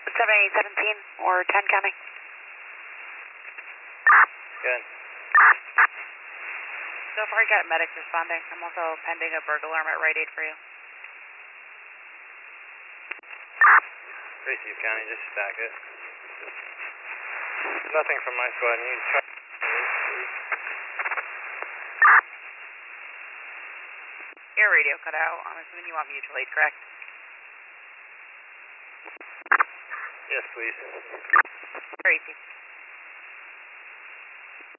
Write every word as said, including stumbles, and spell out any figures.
seven eight seventeen or ten County. Good. So far, I got medics responding. I'm also pending a burglar alarm at Rite Aid for you. Tracy County, just stack it. Nothing from my squad. You try. Your radio cut out. I'm assuming you want mutual aid, correct? Yes, please. Tracy.